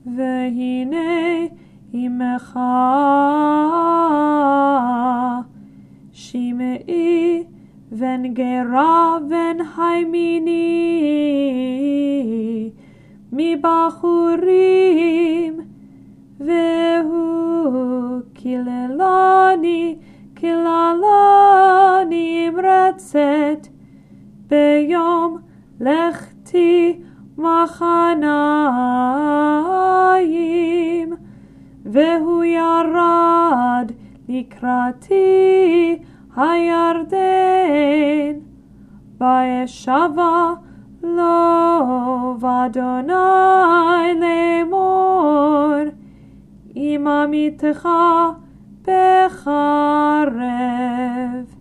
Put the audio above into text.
והנה עמך שמעי בן גרה בן הימיני מבחורים, והוא קיללני קללה נמרצת ביום לכתי מחניים, והוא ירד לקראתי הירדן, וישבע לו אדוני לאמור, אם אמיתך בחרב.